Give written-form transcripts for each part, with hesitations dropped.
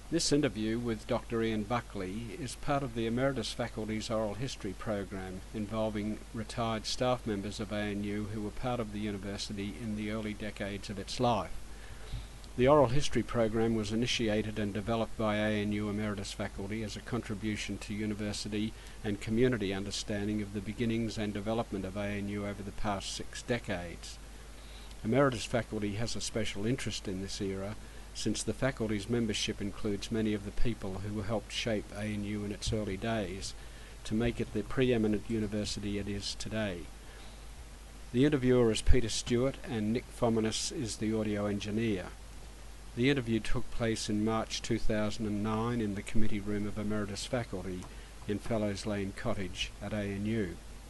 This interview with Dr. Ian Buckley is part of the Emeritus Faculty's Oral History program involving retired staff members of ANU who were part of the university in the early decades of its life. The Oral History program was initiated and developed by ANU Emeritus Faculty as a contribution to university and community understanding of the beginnings and development of ANU over the past 6 decades. Emeritus Faculty has a special interest in this era, since the faculty's membership includes many of the people who helped shape ANU in its early days to make it the preeminent university it is today. The interviewer is Peter Stewart and Nick Fominus is the audio engineer. The interview took place in March 2009 in the committee room of Emeritus Faculty in Fellows Lane Cottage at ANU.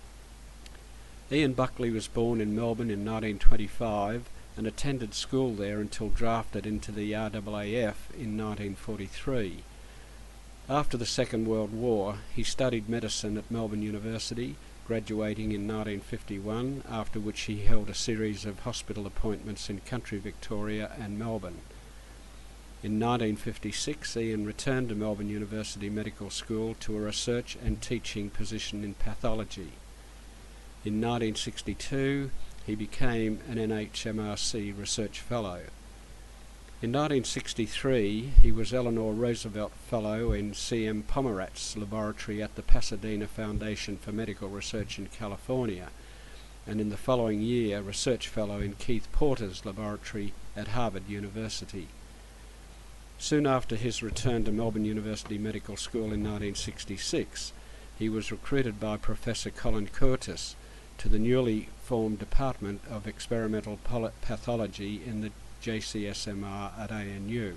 Ian Buckley was born in Melbourne in 1925 and attended school there until drafted into the RAAF in 1943. After the Second World War, he studied medicine at Melbourne University, graduating in 1951, after which he held a series of hospital appointments in country Victoria and Melbourne. In 1956, Ian returned to Melbourne University Medical School to a research and teaching position in pathology. In 1962, he became an NHMRC Research Fellow. In 1963, he was Eleanor Roosevelt Fellow in C.M. Pomerat's laboratory at the Pasadena Foundation for Medical Research in California, and in the following year, Research Fellow in Keith Porter's laboratory at Harvard University. Soon after his return to Melbourne University Medical School in 1966, he was recruited by Professor Colin Curtis to the newly formed Department of Experimental Pathology in the JCSMR at ANU.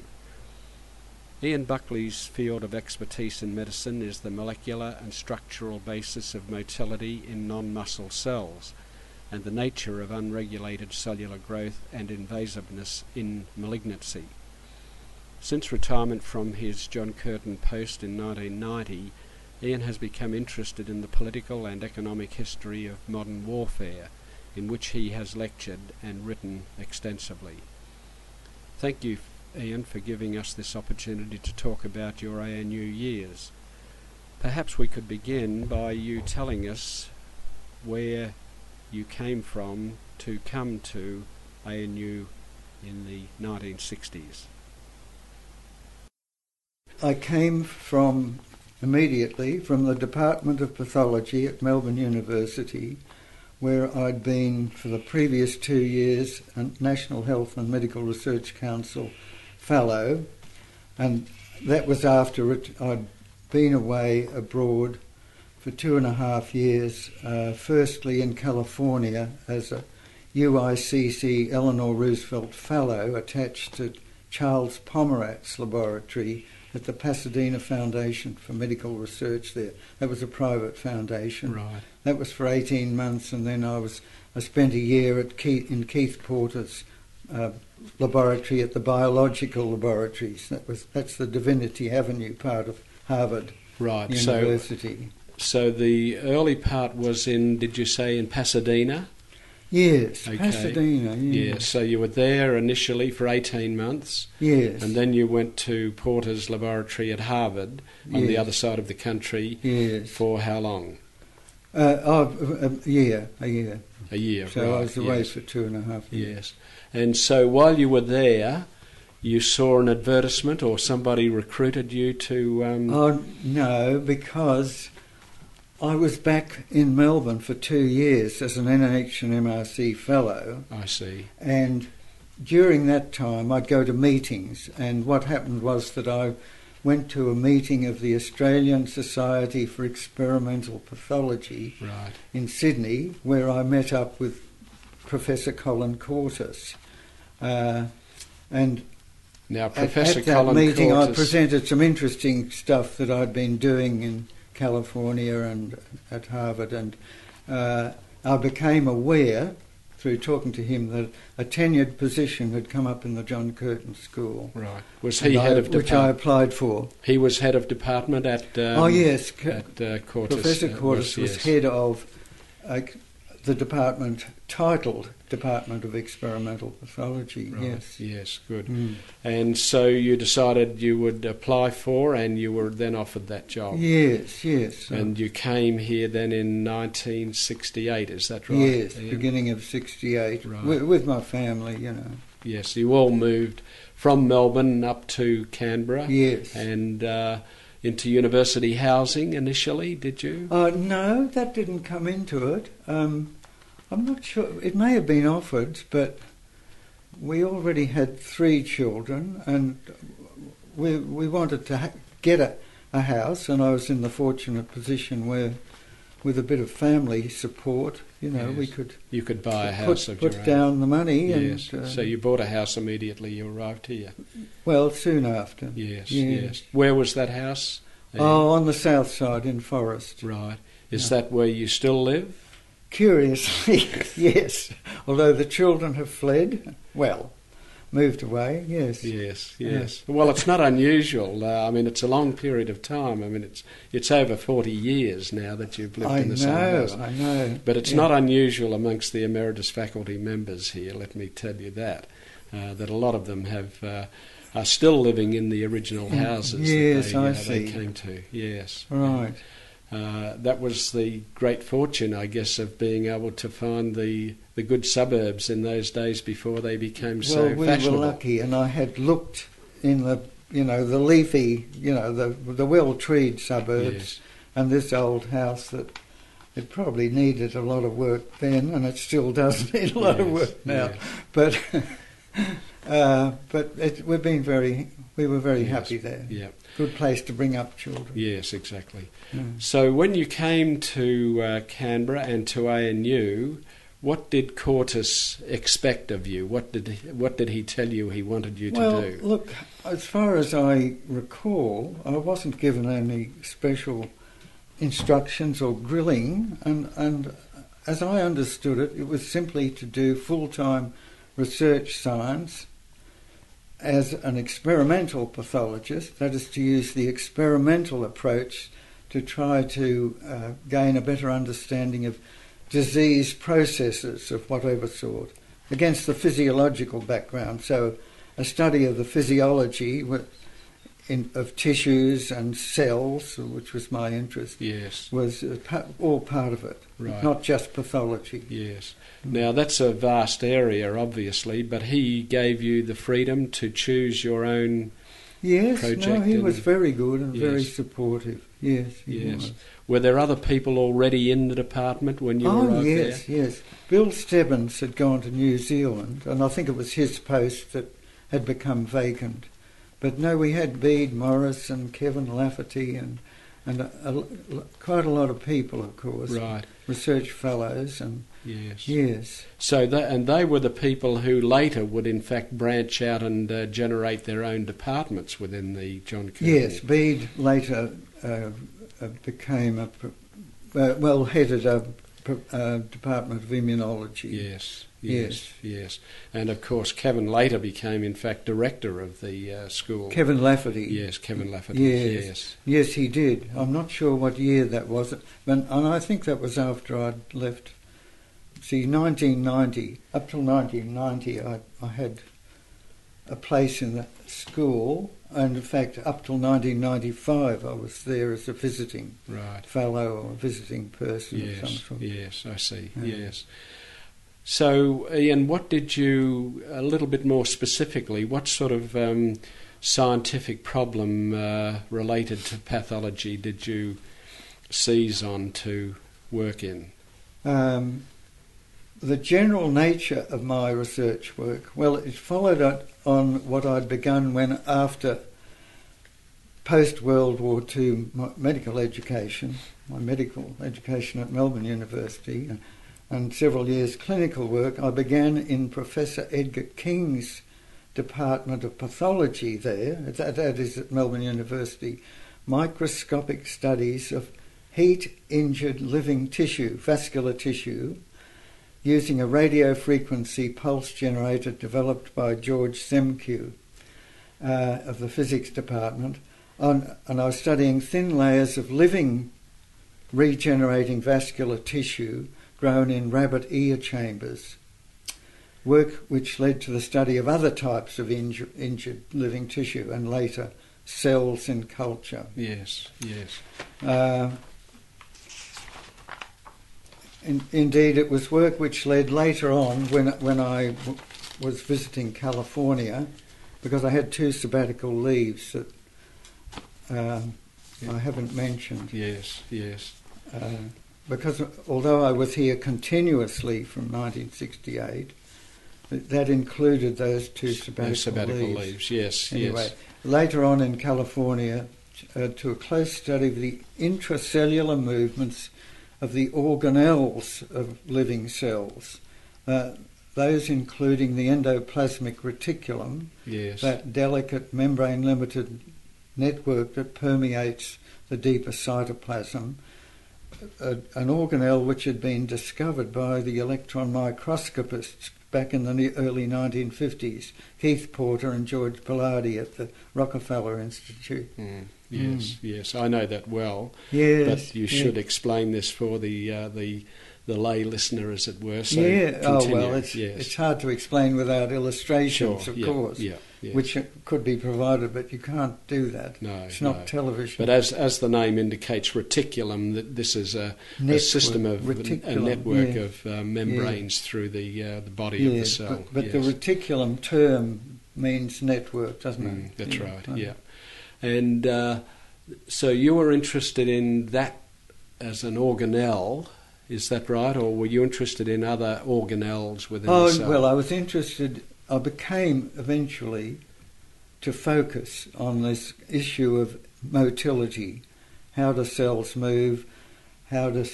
Ian Buckley's field of expertise in medicine is the molecular and structural basis of motility in non-muscle cells and the nature of unregulated cellular growth and invasiveness in malignancy. Since retirement from his John Curtin post in 1990, Ian has become interested in the political and economic history of modern warfare, in which he has lectured and written extensively. Thank you, Ian, for giving us this opportunity to talk about your ANU years. Perhaps we could begin by you telling us where you came from to come to ANU in the 1960s. I came immediately from the Department of Pathology at Melbourne University, where I'd been for the previous 2 years a National Health and Medical Research Council Fellow, and that was after I'd been away abroad for 2.5 years, firstly in California as a UICC Eleanor Roosevelt Fellow attached to Charles Pomerat's laboratory at the Pasadena Foundation for Medical Research there. That was a private foundation. Right. That was for 18 months, and then I spent a year in Keith Porter's laboratory at the biological laboratories. That's the Divinity Avenue part of Harvard University. So the early part was in, did you say, in Pasadena? Yes, okay. Pasadena, yeah. Yeah, so you were there initially for 18 months. Yes. And then you went to Porter's laboratory at Harvard on the other side of the country. Yes. For how long? A year. A year, so right. I was away for 2.5 years. Yes. And so while you were there, you saw an advertisement or somebody recruited you to... No, because I was back in Melbourne for 2 years as an NH and MRC fellow. I see. And during that time I'd go to meetings, and what happened was that I went to a meeting of the Australian Society for Experimental Pathology in Sydney, where I met up with Professor Colin Curtis. And now, Professor at that Colin meeting Curtis, I presented some interesting stuff that I'd been doing in California and at Harvard, and I became aware through talking to him that a tenured position had come up in the John Curtin School. Right. Was he head of department? Which I applied for. He was head of department at... yes. At Curtis. Professor Curtis was head of the department titled Department of Experimental Pathology. Right. Yes. Yes, good. And so you decided you would apply for, and you were then offered that job. Yes, yes. And you came here then in 1968, is that right? Yes, Ian? beginning of 68, Right. with my family, you know. Yes, you all moved from Melbourne up to Canberra. Yes. And into university housing initially, did you? No, that didn't come into it. I'm not sure. It may have been offered, but we already had 3 children, and we wanted to get a house, and I was in the fortunate position where, with a bit of family support, you know, Yes. we could You could buy a house of your put own. down the money. Yes. And, So you bought a house immediately you arrived here. well, soon after. Yes, Yeah. yes. Where was that house? Oh, on the south side in Forest. Right. Is Yeah. that where you still live? Curiously, yes. Although the children have fled, well, moved away, yes. Yes, yes. Well, it's not unusual. I mean, it's a long period of time. I mean, it's over 40 years now that you've lived in the same house. I know. But it's not unusual amongst the emeritus faculty members here, let me tell you that a lot of them are still living in the original houses Yes, that I they see. came to. Yes. Right. That was the great fortune, I guess, of being able to find the good suburbs in those days before they became so Well, we fashionable. were lucky, and I had looked in the leafy, the well-treed suburbs, Yes. and this old house that it probably needed a lot of work then, and it still does need a lot of Yes, work now. yes. But we were very Yes, happy there. Yeah. Good place to bring up children. Yes, exactly. Mm. So when you came to Canberra and to ANU, what did Cortis expect of you? What did he tell you he wanted you to Well, do? look, as far as I recall, I wasn't given any special instructions or grilling, and as I understood it, it was simply to do full-time research science as an experimental pathologist, that is to use the experimental approach to try to gain a better understanding of disease processes of whatever sort against the physiological background. So a study of the physiology of tissues and cells, which was my interest, Yes, was all part of it, right. not just pathology. Yes. Now that's a vast area, obviously, but he gave you the freedom to choose your own. Yes, project no, he was and- very good and very Yes. supportive. Yes, he Yes. was. Were there other people already in the department when you arrived yes, there? yes. Bill Stebbins had gone to New Zealand, and I think it was his post that had become vacant. But no, we had Bede Morris and Kevin Lafferty and quite a lot of people, of course, Right. research fellows, and Yes. yes, So they were the people who later would in fact branch out and generate their own departments within the John Curtin. yes. Bede later became headed a department of immunology. Yes, yes, yes. And of course Kevin later became in fact director of the school. Kevin Lafferty. Yes, Kevin Lafferty. Yes. Yes. Yes, he did. I'm not sure what year that was, and I think that was after I'd left. See, 1990, up till 1990, I had a place in the school, and in fact, up till 1995, I was there as a visiting Right. fellow or a visiting person of some Yes, sort. yes, I see. Yeah. Yes. So, Ian, what did you, a little bit more specifically, what sort of scientific problem related to pathology did you seize on to work in? The general nature of my research work, well, it followed on what I'd begun when, after post-World War II my medical education at Melbourne University, and several years clinical work, I began in Professor Edgar King's Department of Pathology there, that is at Melbourne University, microscopic studies of heat-injured living tissue, vascular tissue, using a radio frequency pulse generator developed by George Semke of the physics department. And I was studying thin layers of living regenerating vascular tissue grown in rabbit ear chambers, work which led to the study of other types of injured living tissue and later cells in culture. Yes, yes. Indeed, it was work which led later on when I was visiting California, because I had 2 sabbatical leaves that I haven't mentioned. Yes, yes. Because although I was here continuously from 1968, that included those 2 sabbatical leaves. Yes, anyway, yes. Later on in California, to a close study of the intracellular movements of the organelles of living cells, those including the endoplasmic reticulum, Yes. that delicate membrane-limited network that permeates the deeper cytoplasm, an organelle which had been discovered by the electron microscopists back in the early 1950s, Keith Porter and George Pallardi at the Rockefeller Institute. Yes, yes, I know that well. Yes, but you should explain this for the lay listener, as it were. So yeah. continue. Oh well, it's hard to explain without illustrations, Sure, of yeah, course, yeah, yeah. which could be provided, but you can't do that. No, it's not no. television. But as the name indicates, reticulum, this is a system of a network of membranes through the body of the cell. But the reticulum term means network, doesn't it? That's right. Yeah, and so you were interested in that as an organelle. Is that right, or were you interested in other organelles within the cell? Oh, well, I was interested. I became eventually to focus on this issue of motility. How do cells move? How do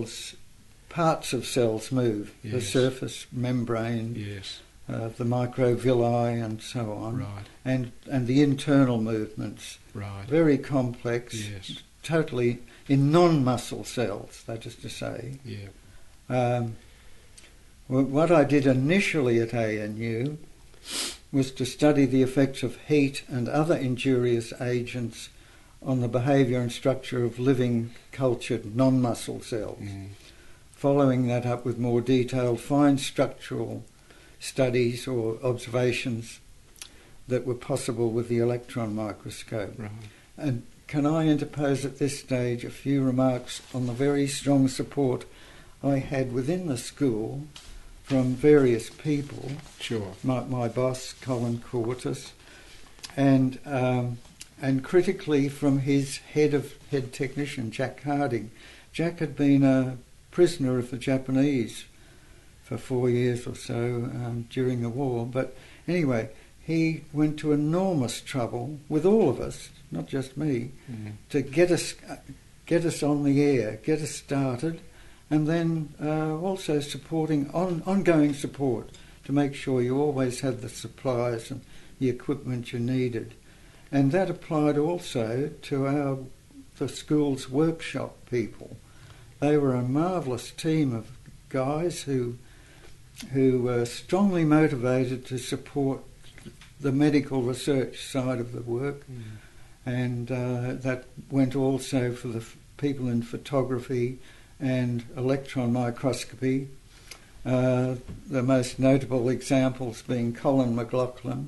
parts of cells move? Yes. The surface membrane, Yes. The microvilli, and so on. Right. And the internal movements. Right. Very complex. Yes. Totally in non-muscle cells, that is to say. Yeah. What I did initially at ANU was to study the effects of heat and other injurious agents on the behaviour and structure of living cultured non-muscle cells. Following that up with more detailed fine structural studies or observations that were possible with the electron microscope. Right. And can I interpose at this stage a few remarks on the very strong support I had within the school from various people? Sure. My boss, Colin Cortis, and critically from his head technician, Jack Harding. Jack had been a prisoner of the Japanese for 4 years or so during the war, but anyway, he went to enormous trouble with all of us, not just me, to get us on the air, get us started, and then also supporting ongoing support to make sure you always had the supplies and the equipment you needed. And that applied also to the school's workshop people. They were a marvellous team of guys who were strongly motivated to support the medical research side of the work, and that went also for the people in photography and electron microscopy. The most notable examples being Colin McLaughlin,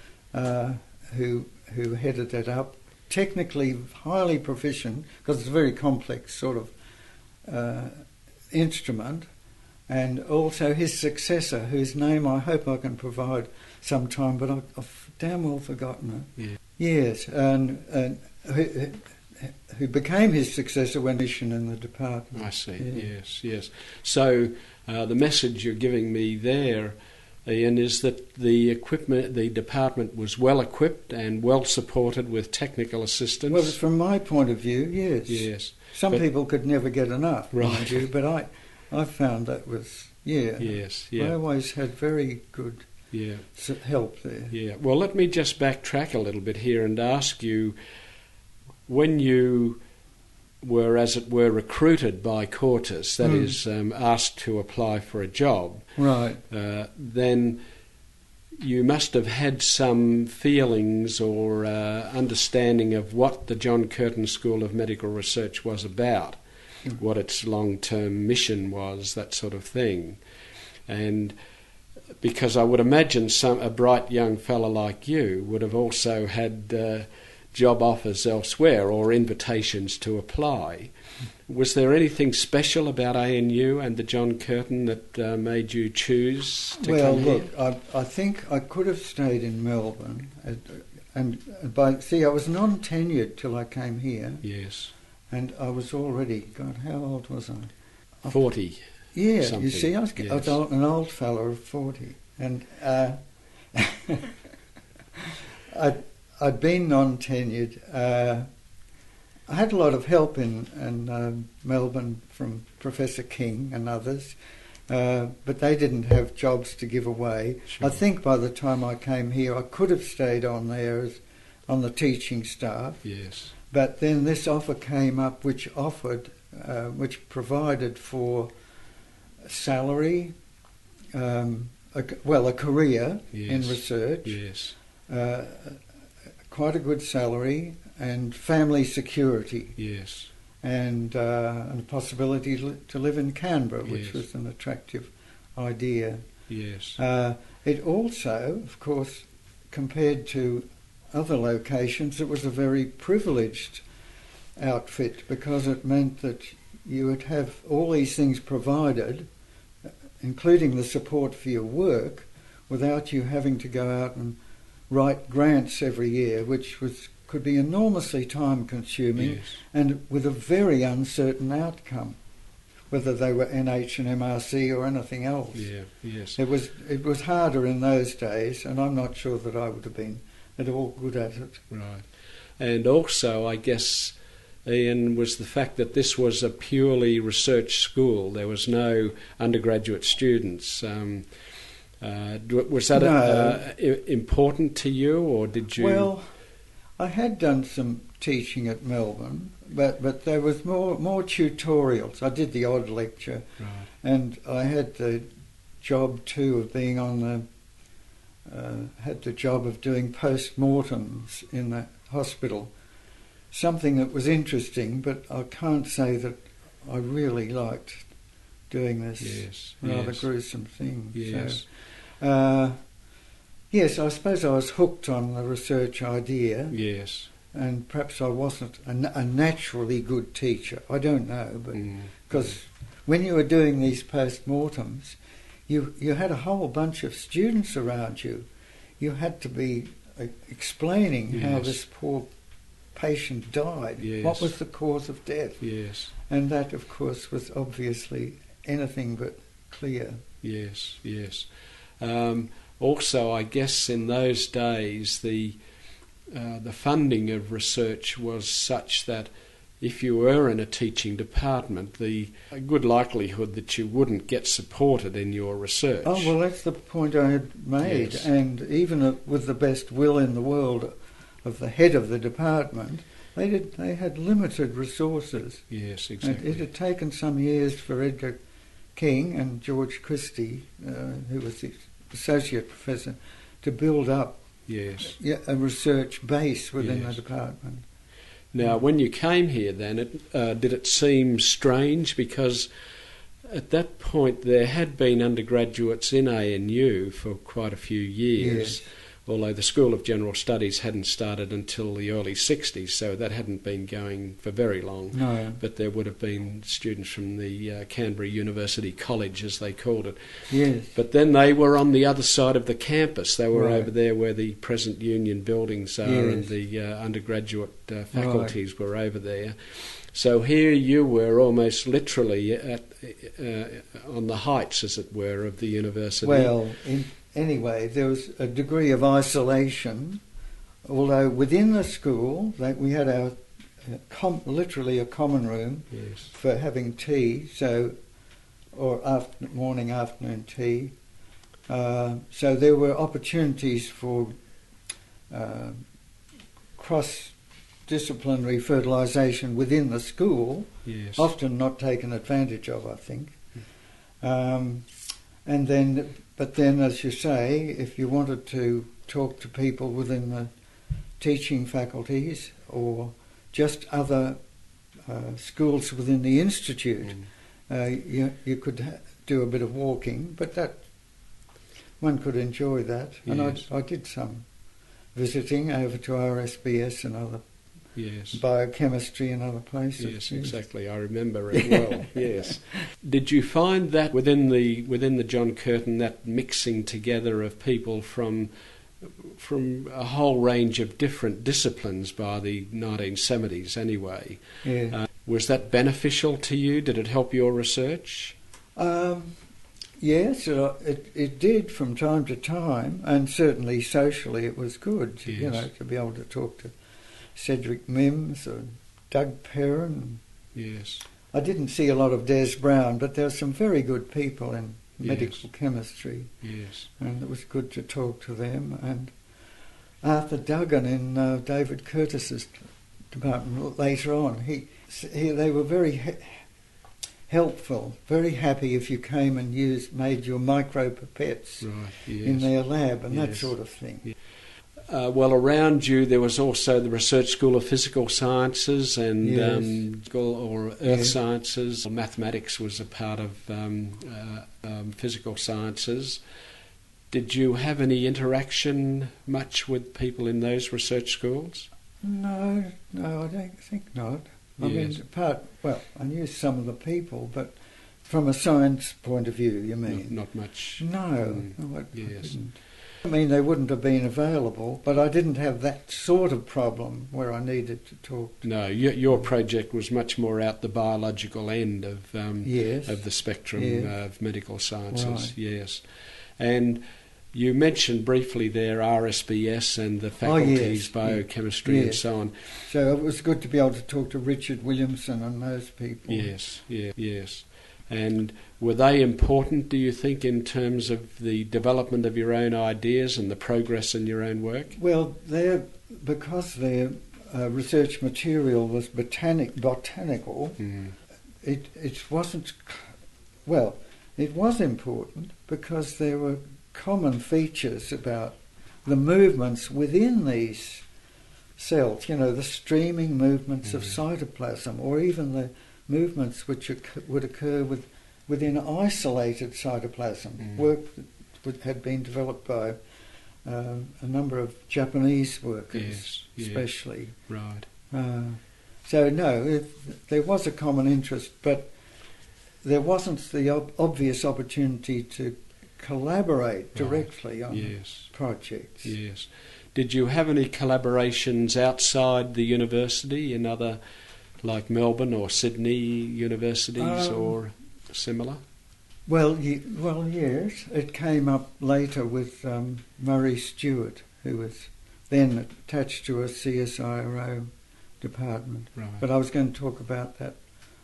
who headed that up, technically highly proficient, because it's a very complex sort of instrument, and also his successor, whose name I hope I can provide sometime, but I've damn well forgotten it. Yeah. Yes, and who became his successor when mission in the department. I see. Yeah. Yes. So the message you're giving me there, Ian, is that the department was well equipped and well supported with technical assistance. Well, from my point of view, yes. Yes. Some people could never get enough, Right. mind you, but I found that was, Yes. I always had very good help there. Yeah. Well, let me just backtrack a little bit here and ask you, when you were, as it were, recruited by Cortis, that is, asked to apply for a job, right? Then you must have had some feelings or understanding of what the John Curtin School of Medical Research was about. what its long-term mission was, that sort of thing. And because I would imagine a bright young fella like you would have also had job offers elsewhere or invitations to apply. Was there anything special about ANU and the John Curtin that made you choose to come here? Well, look, I think I could have stayed in Melbourne, I was non-tenured till I came here. Yes. And I was already, God, how old was I? 40. Yeah, something. You see, I was an old fella of 40. And I'd been non-tenured. I had a lot of help in Melbourne from Professor King and others, but they didn't have jobs to give away. Sure. I think by the time I came here, I could have stayed on there on the teaching staff. Yes. But then this offer came up, which provided for salary, a career in research. Yes. Quite a good salary and family security. Yes. And a possibility to live in Canberra, which Yes. was an attractive idea. Yes. It also, of course, compared to other locations, it was a very privileged outfit because it meant that you would have all these things provided, including the support for your work, without you having to go out and write grants every year, which could be enormously time-consuming. Yes. And with a very uncertain outcome, whether they were NH and MRC or anything else. Yeah. Yes. It was harder in those days, and I'm not sure that I would have been at all good at it. Right. And also, I guess, Ian, was the fact that this was a purely research school. There was no undergraduate students. Was that important to you, or did you... Well, I had done some teaching at Melbourne, but there was more tutorials. I did the odd lecture, Right. and I had the job too of being on had the job of doing post-mortems in the hospital. Something that was interesting, but I can't say that I really liked doing this rather gruesome thing. Yes. So, yes, I suppose I was hooked on the research idea. Yes. And perhaps I wasn't a naturally good teacher. I don't know, but because when you were doing these post-mortems, you had a whole bunch of students around you. You had to be explaining how this poor patient died. Yes. What was the cause of death? Yes. And that, of course, was obviously anything but clear. Yes, yes. Also, I guess in those days, the funding of research was such that if you were in a teaching department, a good likelihood that you wouldn't get supported in your research. Oh, well, that's the point I had made. Yes. And even with the best will in the world of the head of the department, they had limited resources. Yes, exactly. And it had taken some years for Edgar King and George Christie, who was the associate professor, to build up a research base within the department. Now, when you came here then, did it seem strange? Because at that point there had been undergraduates in ANU for quite a few years, although the School of General Studies hadn't started until the early 60s, so that hadn't been going for very long. No. But there would have been students from the Canberra University College, as they called it. Yes. But then they were on the other side of the campus. They were over there where the present union buildings are, and the undergraduate faculties were over there. So here you were almost literally on the heights, as it were, of the university. Well, anyway, there was a degree of isolation, although within the school we had our literally a common room for having tea, or morning, afternoon tea. So there were opportunities for cross-disciplinary fertilisation within the school, often not taken advantage of, I think. But then, as you say, if you wanted to talk to people within the teaching faculties or just other schools within the institute. You could do a bit of walking, but that one could enjoy that. And Yes. I did some visiting over to RSBS and other Yes. biochemistry and other places. Yes, exactly. I remember it well. Yes. Did you find that within the John Curtin, that mixing together of people from a whole range of different disciplines by the 1970s anyway, Yeah. was that beneficial to you? Did it help your research? Yes, it did from time to time, and certainly socially it was good, Yes. to be able to talk to Cedric Mims or Doug Perrin. Yes. I didn't see a lot of Des Brown, but there were some very good people in medical chemistry, Yes. and it was good to talk to them. And Arthur Duggan in David Curtis's department later on, they were very helpful, very happy if you came and made your micropipettes Right. Yes. in their lab and that Yes. sort of thing. Yeah. Well, around you there was also the Research School of Physical Sciences and Yes. School or Earth Yes. Sciences. Mathematics was a part of Physical Sciences. Did you have any interaction much with people in those research schools? No, I don't think not. I Yes. mean, I knew some of the people, but from a science point of view, you mean? Not much. No, I Yes. didn't. I mean, they wouldn't have been available, but I didn't have that sort of problem where I needed to talk. No, your project was much more out the biological end of Yes. of the spectrum Yes. of medical sciences. Right. Yes, and you mentioned briefly there RSBS and the faculties, yes. biochemistry and Yes. so on. So it was good to be able to talk to Richard Williamson and those people. Yes, yes. And were they important, do you think, in terms of the development of your own ideas and the progress in your own work? Well, because their research material was botanical, it wasn't. Well, it was important because there were common features about the movements within these cells. The streaming movements of cytoplasm, or even the movements which would occur within isolated cytoplasm. Work that had been developed by a number of Japanese workers, especially. Right. So no, there was a common interest, but there wasn't the obvious opportunity to collaborate directly on projects. Yes. Did you have any collaborations outside the university in other, like Melbourne or Sydney universities or similar? Well, yes. It came up later with Murray Stewart, who was then attached to a CSIRO department. Right. But I was going to talk about that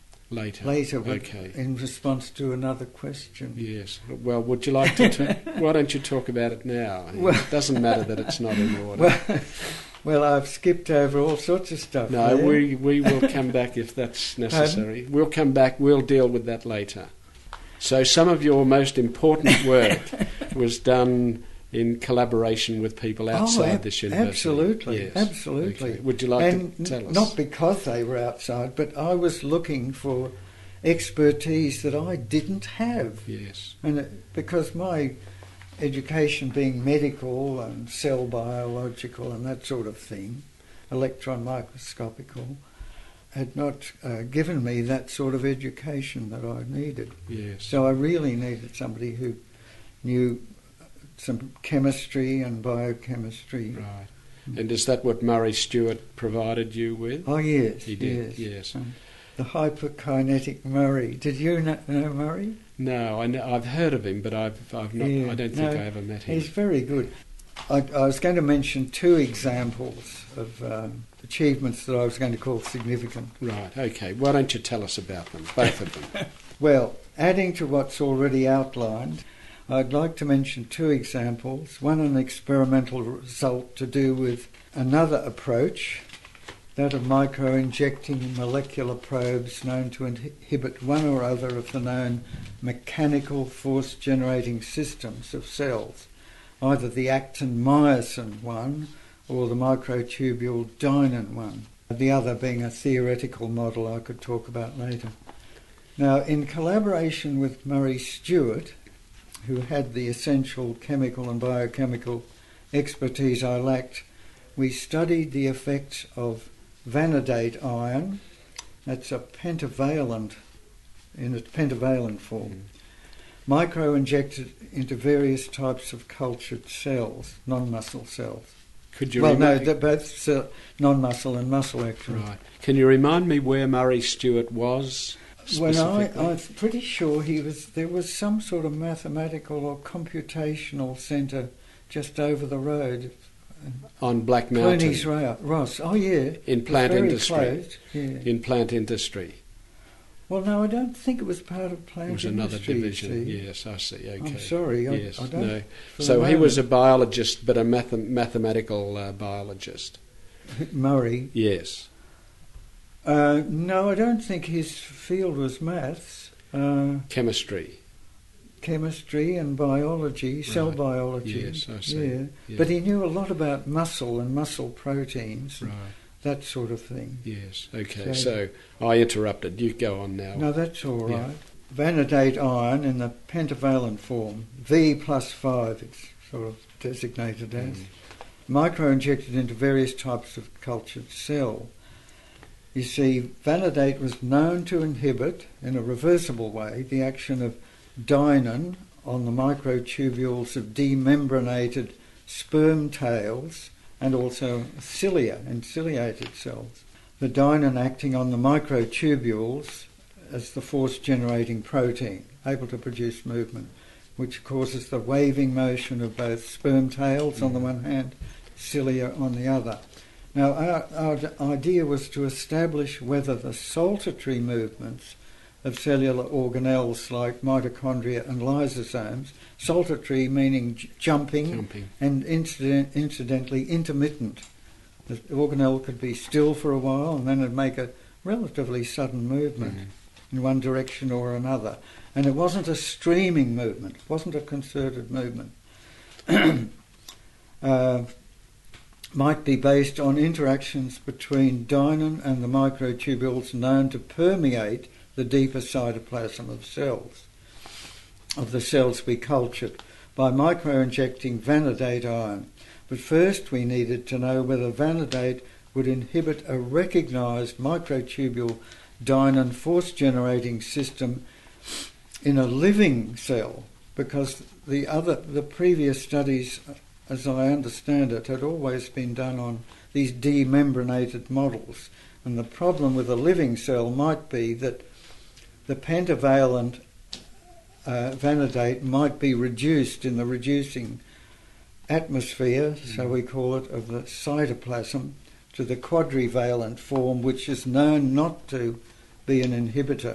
later Okay. in response to another question. Yes. Well, would you like to? Why don't you talk about it now? Well, it doesn't matter that it's not in order. Well, I've skipped over all sorts of stuff. No, there. we will come back if that's necessary. We'll come back. We'll deal with that later. So some of your most important work was done in collaboration with people outside this university. Absolutely. Okay. Would you like to tell us? Not because they were outside, but I was looking for expertise that I didn't have. Yes. And because my education being medical and cell biological and that sort of thing, electron microscopical, had not given me that sort of education that I needed. Yes. So I really needed somebody who knew some chemistry and biochemistry. Right. And is that what Murray Stewart provided you with? Oh, yes. He did, yes. The hyperkinetic Murray. Did you know Murray? No, I've heard of him, but I've not. Yeah, I don't think I ever met him. He's very good. I was going to mention two examples of achievements that I was going to call significant. Right, okay. Why don't you tell us about them, both of them? Well, adding to what's already outlined, I'd like to mention two examples. One, an experimental result to do with another approach, that of micro-injecting molecular probes known to inhibit one or other of the known mechanical force-generating systems of cells, either the actin-myosin one or the microtubule dynin one. the other being a theoretical model I could talk about later. Now, in collaboration with Murray Stewart, who had the essential chemical and biochemical expertise I lacked, we studied the effects of vanadate iron, that's a pentavalent, in its pentavalent form, micro-injected into various types of cultured cells, non-muscle cells. Could you they're both non-muscle and muscle, actually. Right. Can you remind me where Murray Stewart was? Well, I'm pretty sure there was some sort of mathematical or computational centre just over the road. On Black Mountain. Cluny's Ross. Oh, yeah. In plant industry. Close. Yeah. In plant industry. Well, no, I don't think it was part of plant industry. It was another division. Yes, I see. Okay. I'm sorry. Yes, I don't. No. So he was a biologist, but a mathematical biologist. Murray? Yes. No, I don't think his field was maths. Chemistry. Chemistry and biology, cell biology. Yes, I see. Yeah. But he knew a lot about muscle and muscle proteins. Right. That sort of thing. Yes, okay. So I interrupted. You go on now. No, that's all right. Yeah. Vanadate iron in the pentavalent form, V plus 5 it's sort of designated as, micro-injected into various types of cultured cell. You see, vanadate was known to inhibit, in a reversible way, the action of dynin on the microtubules of demembranated sperm tails and also cilia and ciliated cells. The dynin acting on the microtubules as the force-generating protein, able to produce movement, which causes the waving motion of both sperm tails on the one hand, cilia on the other. Now, our idea was to establish whether the saltatory movements of cellular organelles like mitochondria and lysosomes, saltatory meaning jumping, and incidentally intermittent. The organelle could be still for a while and then it'd make a relatively sudden movement in one direction or another. And it wasn't a streaming movement, it wasn't a concerted movement. Might be based on interactions between dynin and the microtubules known to permeate the deeper cytoplasm of cells, of the cells we cultured, by micro-injecting vanadate iron. But first we needed to know whether vanadate would inhibit a recognised microtubule dynin force-generating system in a living cell, because the previous studies, as I understand it, had always been done on these demembranated models. And the problem with a living cell might be that the pentavalent vanadate might be reduced in the reducing atmosphere, so we call it, of the cytoplasm, to the quadrivalent form, which is known not to be an inhibitor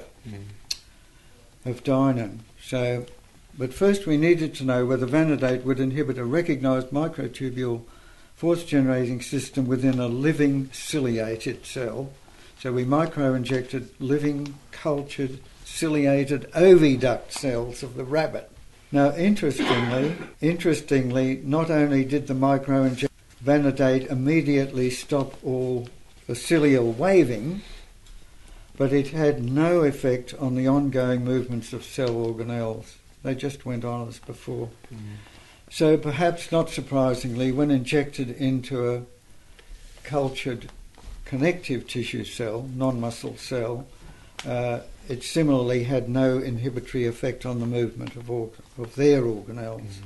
of dynin. But first we needed to know whether vanadate would inhibit a recognised microtubule force-generating system within a living ciliated cell. So we micro-injected living, cultured, ciliated oviduct cells of the rabbit. Now, interestingly, not only did the micro-inject vanadate immediately stop all the cilial waving, but it had no effect on the ongoing movements of cell organelles. They just went on as before. So perhaps not surprisingly, when injected into a cultured connective tissue cell, non-muscle cell, it similarly had no inhibitory effect on the movement of their organelles.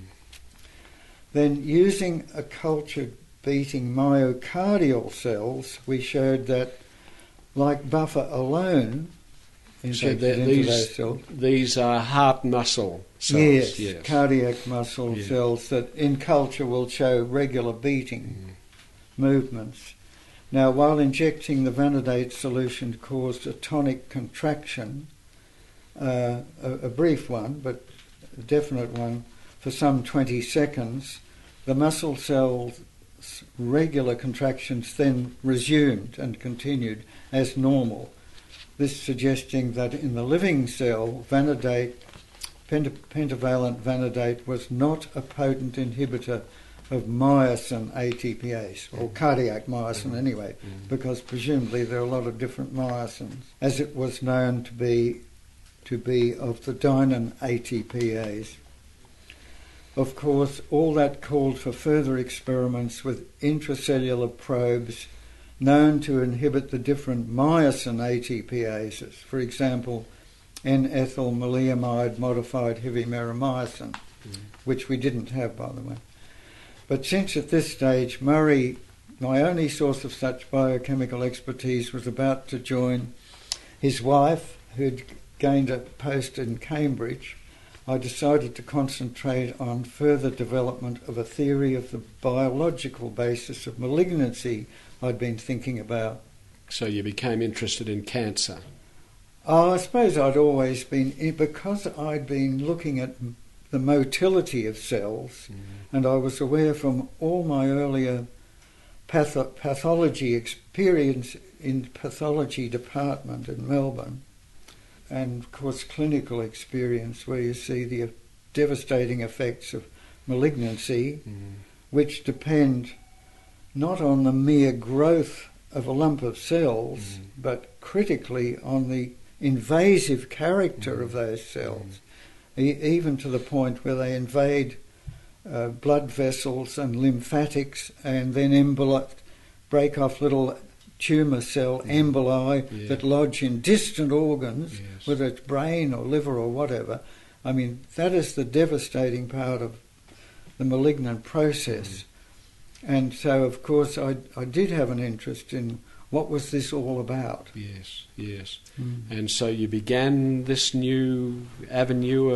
Then, using a cultured beating myocardial cells, we showed that, like buffer alone, injected into those cells. These are heart muscle cells. Yes, cardiac muscle cells that in culture will show regular beating movements. Now, while injecting the vanadate solution caused a tonic contraction, a brief one, but a definite one, for some 20 seconds, the muscle cells' regular contractions then resumed and continued as normal. This suggesting that in the living cell, vanadate, pentavalent vanadate, was not a potent inhibitor of myosin ATPase, or cardiac myosin anyway, because presumably there are a lot of different myosins, as it was known to be of the dynin ATPase. Of course, all that called for further experiments with intracellular probes known to inhibit the different myosin ATPases, for example, N-ethylmaleimide modified heavy meromycin, which we didn't have, by the way. But since at this stage Murray, my only source of such biochemical expertise, was about to join his wife, who'd gained a post in Cambridge, I decided to concentrate on further development of a theory of the biological basis of malignancy I'd been thinking about. So you became interested in cancer? I suppose I'd always been, because I'd been looking at the motility of cells, and I was aware from all my earlier pathology experience in pathology department in Melbourne, and of course clinical experience where you see the devastating effects of malignancy, which depend not on the mere growth of a lump of cells, but critically on the invasive character of those cells, even to the point where they invade blood vessels and lymphatics, and then break off little tumour cell emboli that lodge in distant organs, whether it's brain or liver or whatever. I mean, that is the devastating part of the malignant process. And so, of course, I did have an interest in what was this all about. Yes, yes. And so you began this new avenue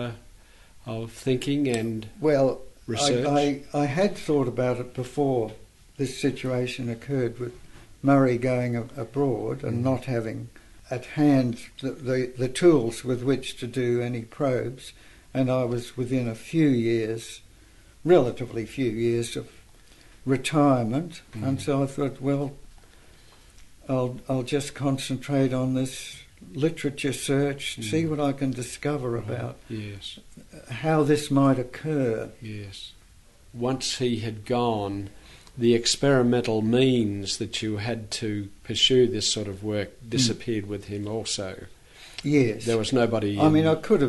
of thinking and research? I had thought about it before this situation occurred, with Murray going abroad and not having at hand the tools with which to do any probes, and I was within a few years, relatively few years, of retirement, and so I thought, well, I'll just concentrate on this literature search, see what I can discover about how this might occur. Yes. Once he had gone, the experimental means that you had to pursue this sort of work disappeared with him also. Yes. There was nobody... I mean, I could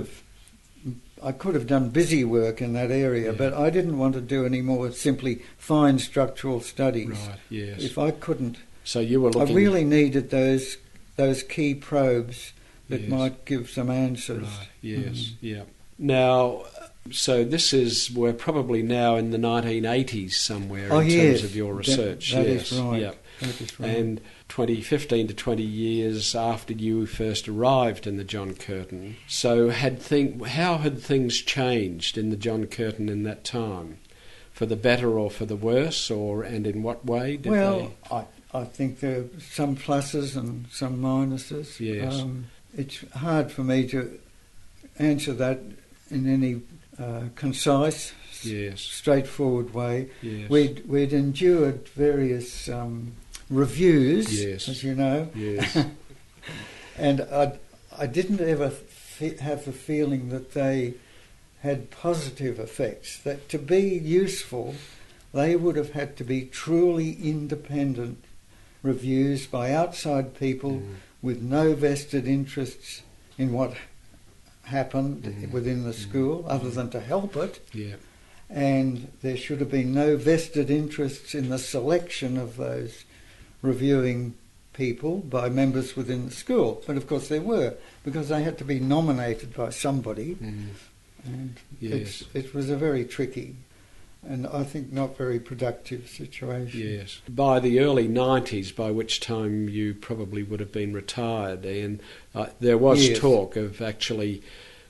have done busy work in that area, but I didn't want to do any more simply fine structural studies. Right, yes. If I couldn't... So you were looking... I really needed those key probes that might give some answers. Right, yes, yeah. Now, so we're probably now in the 1980s somewhere in terms of your research. That is right. Yeah. That is right. And 15 to 20 years after you first arrived in the John Curtin. So how had things changed in the John Curtin in that time? For the better or for the worse, and in what way did they... I think there are some pluses and some minuses. Yes. It's hard for me to answer that in any concise, straightforward way. Yes. We'd endured various reviews, as you know. Yes. And I didn't ever have the feeling that they had positive effects, that to be useful they would have had to be truly independent reviews by outside people with no vested interests in what happened within the school other than to help it. Yeah. And there should have been no vested interests in the selection of those reviewing people by members within the school. But of course there were, because they had to be nominated by somebody. And it was a very tricky and I think not very productive situation. Yes. By the early 90s, by which time you probably would have been retired, and there was talk of actually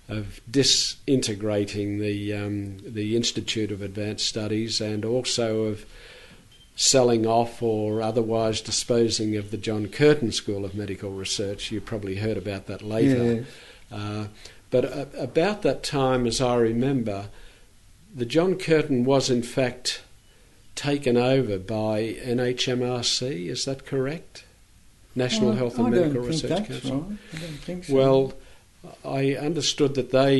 disintegrating the Institute of Advanced Studies, and also of selling off or otherwise disposing of the John Curtin School of Medical Research. You probably heard about that later. Yes. But about that time, as I remember, the John Curtin was in fact taken over by NHMRC, is that correct? National Health and Medical Research Council. Right. I don't think so. Well, I understood that they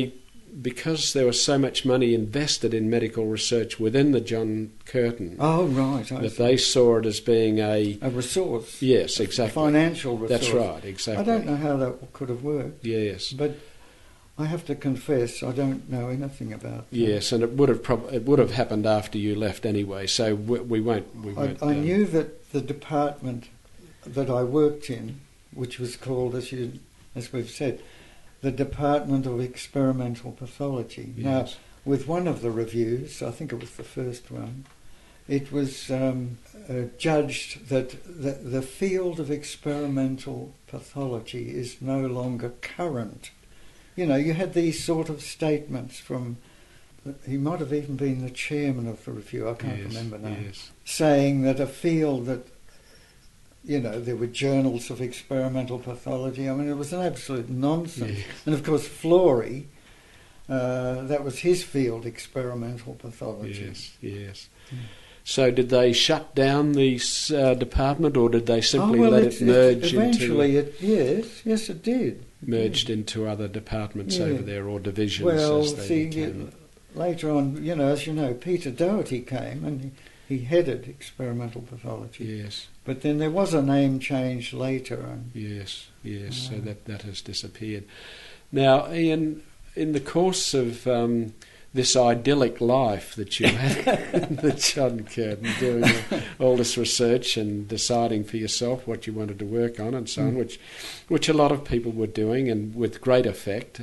because there was so much money invested in medical research within the John Curtin, Oh, right. that they saw it as being a resource. yes, exactly, Financial resource. That's right, exactly. I don't know how that could have worked. Yes, but I have to confess I don't know anything about that. Yes, and it would have happened after you left anyway. So we won't. I knew that the department that I worked in, which was called, as we've said, the Department of Experimental Pathology. Yes. Now, with one of the reviews, I think it was the first one, it was judged that the field of experimental pathology is no longer current. You know, you had these sort of statements from, he might have even been the chairman of the review, I can't remember now, saying that a field that, you know, there were journals of experimental pathology. I mean, it was an absolute nonsense. Yes. And of course, Florey, that was his field, experimental pathology. Yes, yes. So did they shut down the department, or did they simply let it merge eventually yes, it did. Merged into other departments over there, or divisions? Well, as they became. Later on, you know, as you know, Peter Doherty came and he headed experimental pathology. Yes. But then there was a name change later. Yes. So that has disappeared. Now, Ian, in the course of this idyllic life that you had in the John Curtin, doing all this research and deciding for yourself what you wanted to work on and so on, which a lot of people were doing, and with great effect,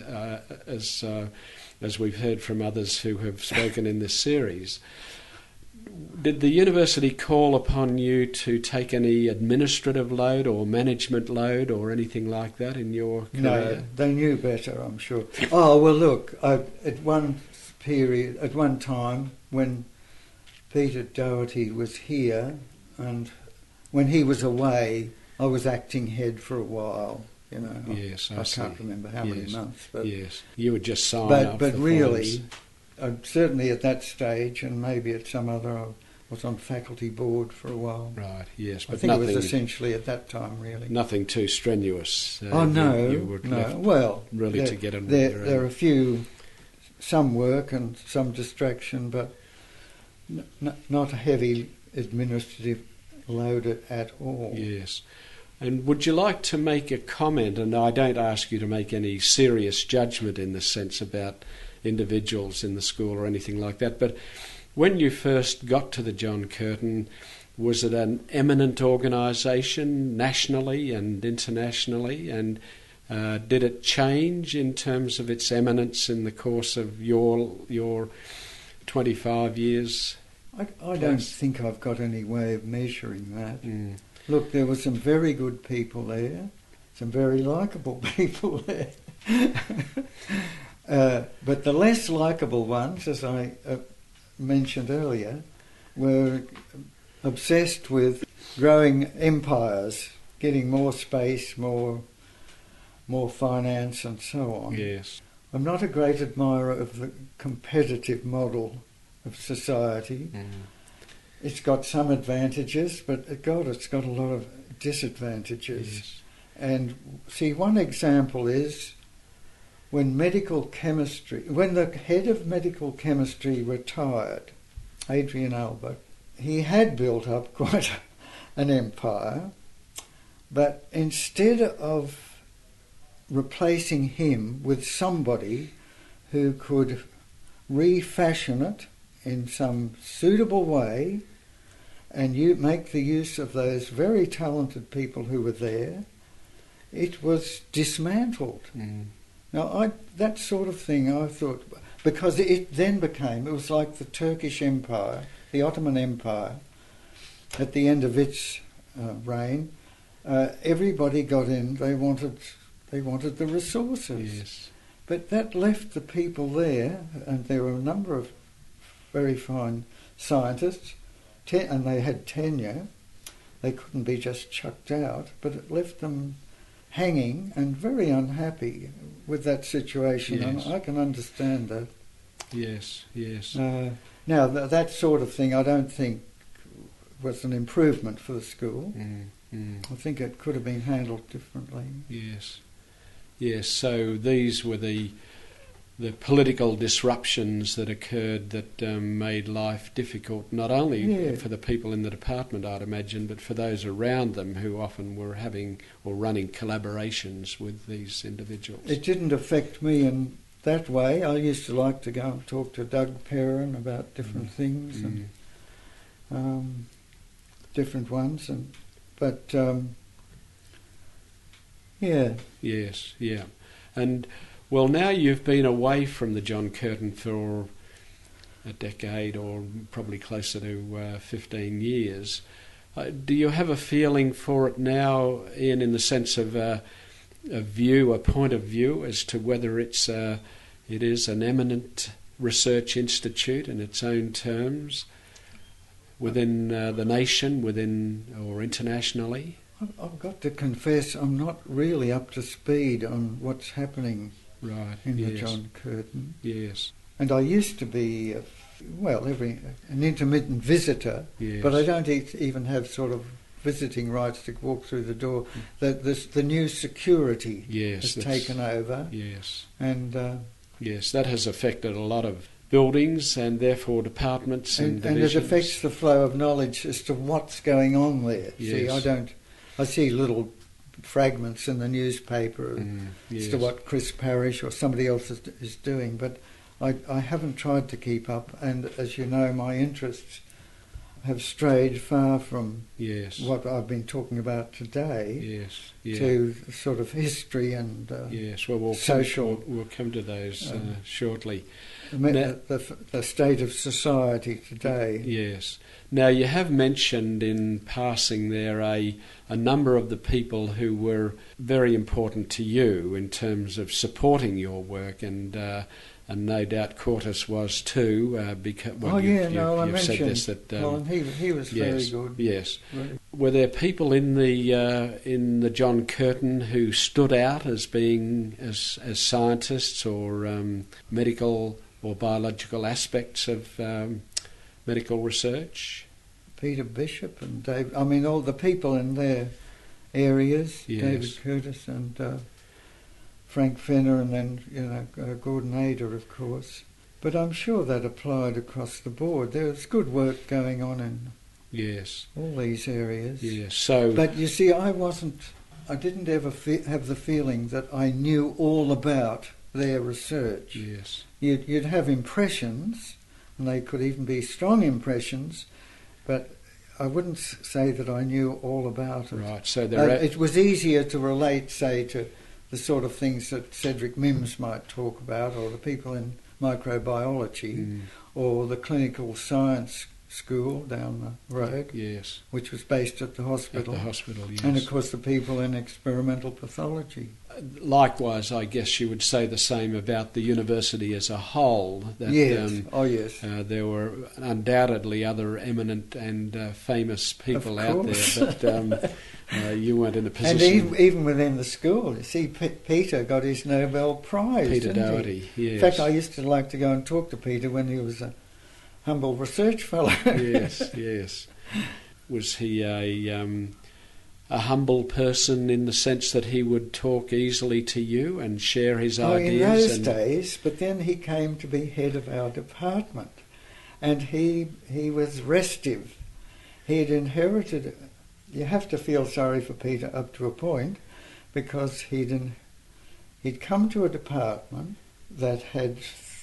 as we've heard from others who have spoken in this series. Did the university call upon you to take any administrative load or management load or anything like that in your career? No, they knew better, I'm sure. Oh, well, look, at one time, when Peter Doherty was here, and when he was away, I was acting head for a while. You know, yes, I can't remember how many months. But yes, you would just sign up. But really, certainly at that stage, and maybe at some other, I was on faculty board for a while. Right. Yes, but I think it was essentially at that time, really. Nothing too strenuous. No. Well, really to get on. There are some work and some distraction, but not a heavy administrative load at all. Yes. And would you like to make a comment, and I don't ask you to make any serious judgment in the sense about individuals in the school or anything like that, but when you first got to the John Curtin, was it an eminent organisation nationally and internationally, and did it change in terms of its eminence in the course of your 25 years? I don't think I've got any way of measuring that. Look, there were some very good people there, some very likeable people there. But the less likeable ones, as I mentioned earlier, were obsessed with growing empires, getting more space, more finance and so on. Yes. I'm not a great admirer of the competitive model of society. It's got some advantages, but it's got a lot of disadvantages. Yes. And see, one example is when the head of medical chemistry retired, Adrian Albert, he had built up quite an empire, but instead of replacing him with somebody who could refashion it in some suitable way and make the use of those very talented people who were there, it was dismantled. Now, that sort of thing, I thought, because it was like the Turkish Empire, the Ottoman Empire, at the end of its reign, everybody got in, they wanted the resources. Yes. But that left the people there, and there were a number of very fine scientists, and they had tenure. They couldn't be just chucked out, but it left them hanging and very unhappy with that situation, Yes. and I can understand that. Yes. Now, that sort of thing I don't think was an improvement for the school. I think it could have been handled differently. Yes. So these were the the political disruptions that occurred that made life difficult, not only for the people in the department, I'd imagine, but for those around them who often were having or running collaborations with these individuals. It didn't affect me in that way. I used to like to go and talk to Doug Perrin about different things and different ones, Yes, yeah. And, well, now you've been away from the John Curtin for a decade or probably closer to 15 years. Do you have a feeling for it now, Ian, in the sense of a point of view as to whether it is an eminent research institute in its own terms within the nation, or internationally? I've got to confess I'm not really up to speed on what's happening in the John Curtin. Yes. And I used to be, an intermittent visitor, yes. but I don't even have sort of visiting rights to walk through the door. The new security has taken over. Yes. And yes, that has affected a lot of buildings and therefore departments and divisions. And it affects the flow of knowledge as to what's going on there. Yes. See, I see little fragments in the newspaper as to what Chris Parrish or somebody else is doing, but I haven't tried to keep up, and as you know, my interests have strayed far from what I've been talking about today to sort of history and social. We'll come to those shortly. The state of society today. Yes. Now, you have mentioned in passing there a number of the people who were very important to you in terms of supporting your work, and no doubt Cortis was too. Because you've said this, that he was very good. Yes. Right. Were there people in the John Curtin who stood out as being as scientists or medical or biological aspects of medical research? Peter Bishop and Dave. I mean, all the people in their areas. Yes. David Curtis and Frank Fenner, and then Gordon Ader, of course. But I'm sure that applied across the board. There was good work going on in all these areas. Yes. So, but you see, I didn't ever have the feeling that I knew all about their research. Yes. You'd have impressions, and they could even be strong impressions, but I wouldn't say that I knew all about it. Right. So it was easier to relate, say, to the sort of things that Cedric Mims might talk about, or the people in microbiology, or the clinical science school down the road, which was based at the hospital. At the hospital, yes. And of course the people in experimental pathology. Likewise, I guess you would say the same about the university as a whole. That, yes. There were undoubtedly other eminent and famous people out there, but you weren't in a position. And even within the school, you see, Peter got his Nobel Prize. Peter Doherty, yes. In fact, I used to like to go and talk to Peter when he was a humble research fellow. Yes. Was he a humble person in the sense that he would talk easily to you and share his ideas? In those days, but then he came to be head of our department, and he was restive. He had inherited. You have to feel sorry for Peter up to a point, because he'd come to a department that had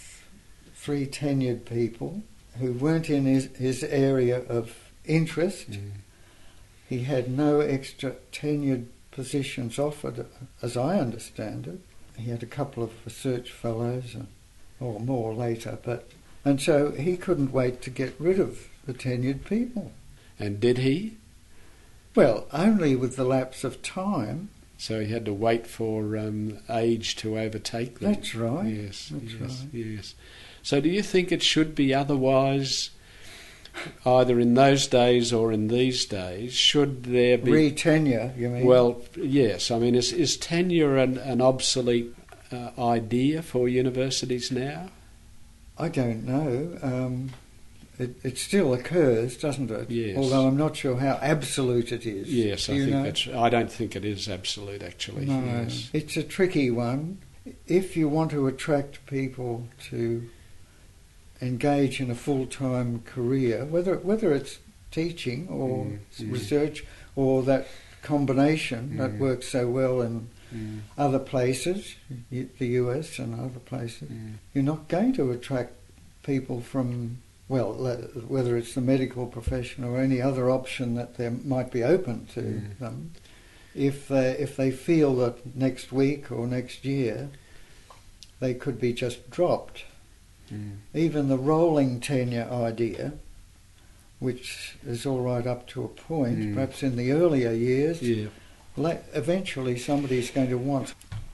3 tenured people who weren't in his area of interest. He had no extra tenured positions offered, as I understand it. He had a couple of research fellows, or more later, and so he couldn't wait to get rid of the tenured people. And did he? Well, only with the lapse of time. So he had to wait for age to overtake them. That's right. Yes. So do you think it should be otherwise, either in those days or in these days? Should there be... Re-tenure, you mean? Well, yes. I mean, is tenure an obsolete idea for universities now? I don't know. It still occurs, doesn't it? Yes. Although I'm not sure how absolute it is. Yes, I don't think it is absolute, actually. No, yes. It's a tricky one. if you want to attract people to engage in a full-time career, whether it's teaching or research or that combination that works so well in other places, the US and other places, you're not going to attract people from, well, whether it's the medical profession or any other option that they might be open to them, if they feel that next week or next year they could be just dropped. Even the rolling tenure idea, which is all right up to a point, perhaps in the earlier years, eventually somebody's going to want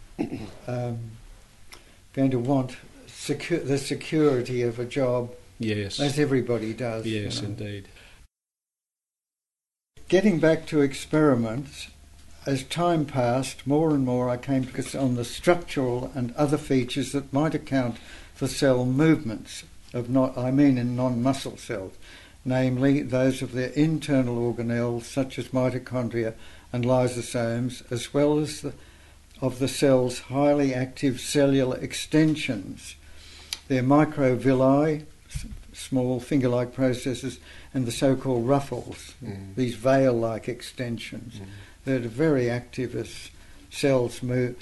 the security of a job. Yes, as everybody does. Yes, indeed. Getting back to experiments, as time passed, more and more I came to focus on the structural and other features that might account for cell movements in non-muscle cells, namely those of their internal organelles such as mitochondria and lysosomes, as well as of the cell's highly active cellular extensions, their microvilli, small finger-like processes, and the so-called ruffles, these veil-like extensions. They're very active as cells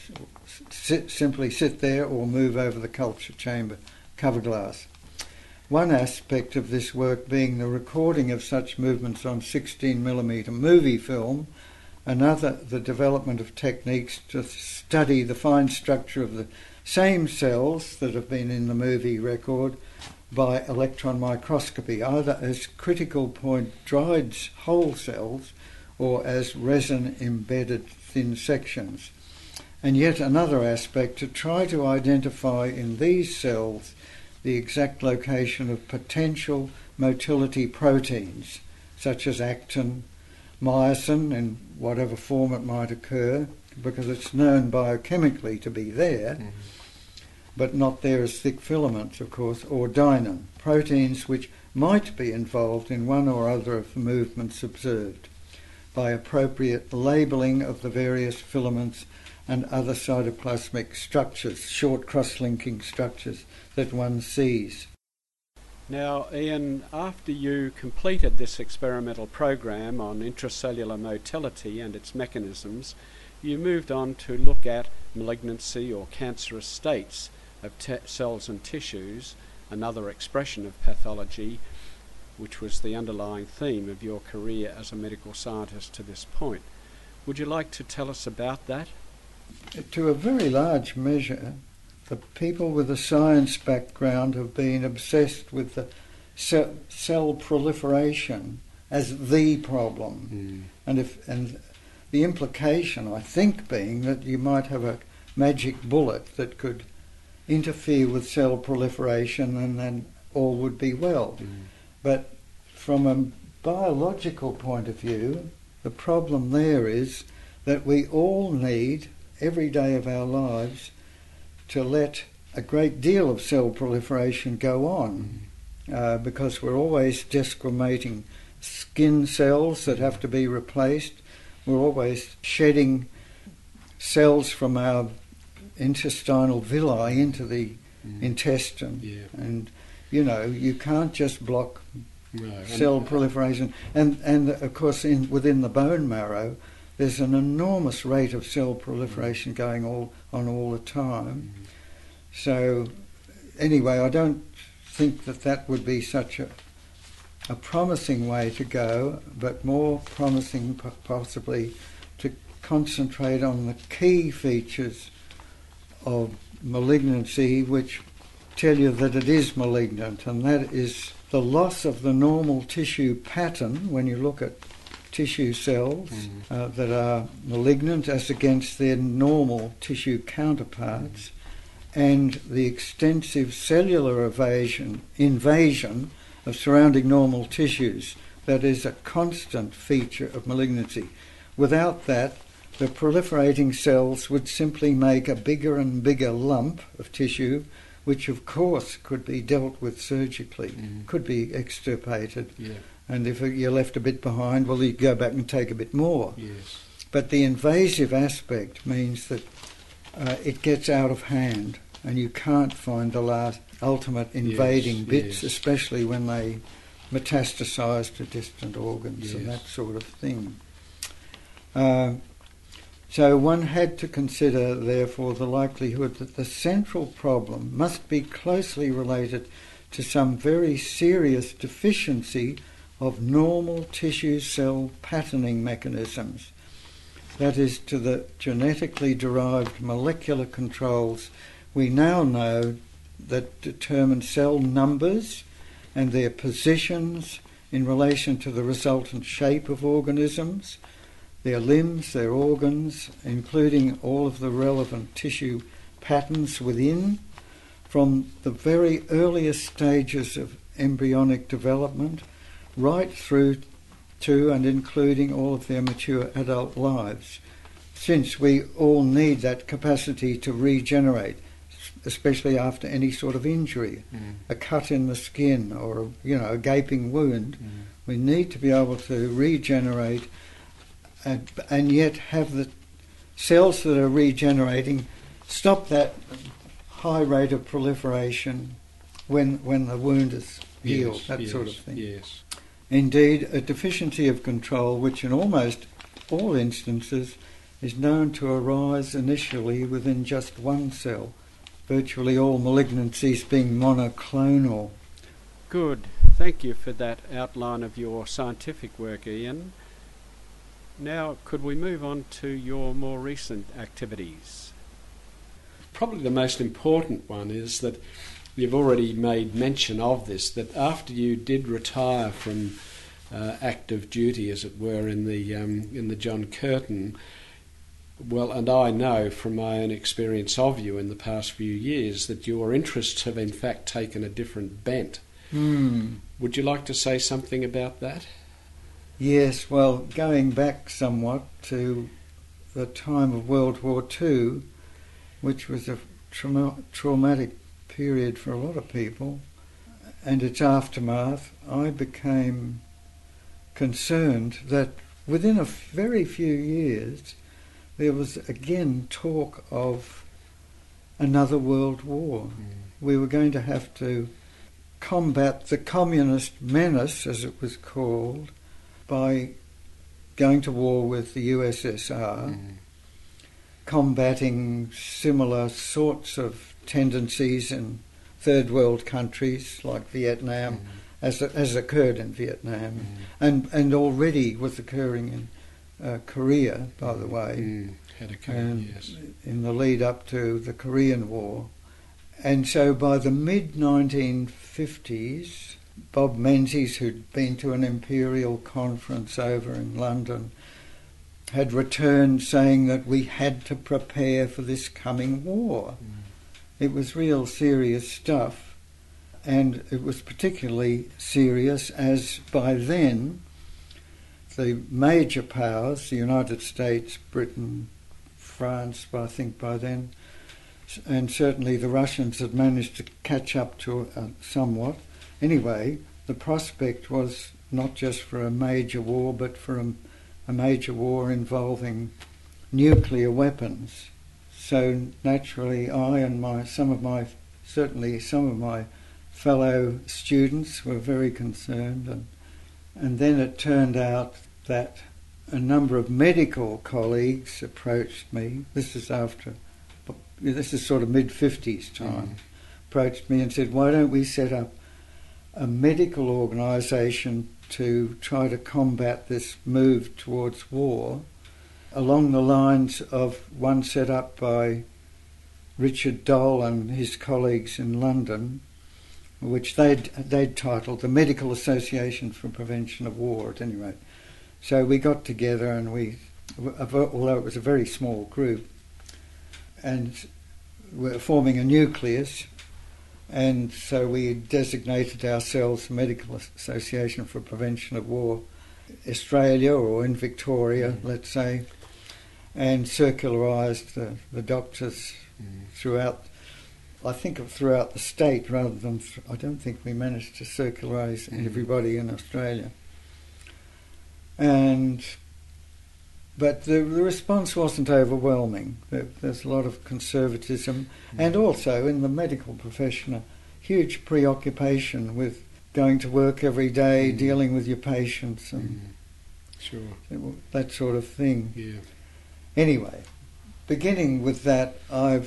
simply sit there or move over the culture chamber cover glass. One aspect of this work being the recording of such movements on 16mm movie film, another the development of techniques to study the fine structure of the same cells that have been in the movie record by electron microscopy, either as critical point dried whole cells or as resin-embedded thin sections. And yet another aspect, to try to identify in these cells the exact location of potential motility proteins, such as actin, myosin, in whatever form it might occur, because it's known biochemically to be there, but not there as thick filaments, of course, or dynin, proteins which might be involved in one or other of the movements observed, by appropriate labelling of the various filaments and other cytoplasmic structures, short cross-linking structures that one sees. Now, Ian, after you completed this experimental program on intracellular motility and its mechanisms, you moved on to look at malignancy or cancerous states of cells and tissues, another expression of pathology, which was the underlying theme of your career as a medical scientist to this point. Would you like to tell us about that? To a very large measure, the people with a science background have been obsessed with the cell proliferation as the problem. And the implication, I think, being that you might have a magic bullet that could interfere with cell proliferation and then all would be well. But from a biological point of view, the problem there is that we all need, every day of our lives, to let a great deal of cell proliferation go on, because we're always desquamating skin cells that have to be replaced. We're always shedding cells from our intestinal villi into the intestine. And, you know, you can't just block cell proliferation. And of course, within the bone marrow, there's an enormous rate of cell proliferation going on all the time. So, anyway, I don't think that would be such a promising way to go, but more promising possibly to concentrate on the key features of malignancy, which tell you that it is malignant, and that is the loss of the normal tissue pattern when you look at tissue cells that are malignant as against their normal tissue counterparts, and the extensive cellular invasion of surrounding normal tissues that is a constant feature of malignancy. Without that, the proliferating cells would simply make a bigger and bigger lump of tissue, which of course could be dealt with surgically, could be extirpated. And if you're left a bit behind, well, you go back and take a bit more. But the invasive aspect means that it gets out of hand, and you can't find the last ultimate invading bits, especially when they metastasise to distant organs and that sort of thing. So one had to consider, therefore, the likelihood that the central problem must be closely related to some very serious deficiency of normal tissue cell patterning mechanisms, that is, to the genetically derived molecular controls we now know that determine cell numbers and their positions in relation to the resultant shape of organisms, their limbs, their organs, including all of the relevant tissue patterns within, from the very earliest stages of embryonic development right through to and including all of their mature adult lives, since we all need that capacity to regenerate, especially after any sort of injury, a cut in the skin or a gaping wound. We need to be able to regenerate and yet have the cells that are regenerating stop that high rate of proliferation when the wound is healed, sort of thing. Yes. Indeed, a deficiency of control, which in almost all instances is known to arise initially within just one cell, virtually all malignancies being monoclonal. Good. Thank you for that outline of your scientific work, Ian. Now, could we move on to your more recent activities? Probably the most important one is that you've already made mention of this, that after you did retire from active duty, as it were, in the John Curtin, well, and I know from my own experience of you in the past few years that your interests have in fact taken a different bent. Would you like to say something about that? Yes, well, going back somewhat to the time of World War II, which was a traumatic period for a lot of people, and its aftermath, I became concerned that within a very few years there was again talk of another world war. We were going to have to combat the communist menace, as it was called, by going to war with the USSR, combating similar sorts of tendencies in third world countries like Vietnam, as occurred in Vietnam, and already was occurring in Korea, by the way, had occurred, yes, in the lead up to the Korean War. And so by the mid-1950s, Bob Menzies, who'd been to an imperial conference over in London, had returned saying that we had to prepare for this coming war. It was real serious stuff, and it was particularly serious as by then the major powers, the United States, Britain, France, I think by then, and certainly the Russians had managed to catch up to somewhat. Anyway, the prospect was not just for a major war, but for a major war involving nuclear weapons. So naturally, I and some of my fellow students were very concerned, and then it turned out that a number of medical colleagues approached me. This is sort of mid-50s time. Approached me and said, "Why don't we set up a medical organisation to try to combat this move towards war, along the lines of one set up by Richard Dole and his colleagues in London, which they'd titled the Medical Association for Prevention of War, at any rate." So we got together, and although it was a very small group, and we're forming a nucleus, and so we designated ourselves Medical Association for Prevention of War Australia, or in Victoria, let's say, and circularised the doctors throughout, I think throughout the state, rather than, I don't think we managed to circularise everybody in Australia. And But the response wasn't overwhelming. There's a lot of conservatism, and also in the medical profession, a huge preoccupation with going to work every day, dealing with your patients, and sure, that sort of thing. Yeah. Anyway, beginning with that, I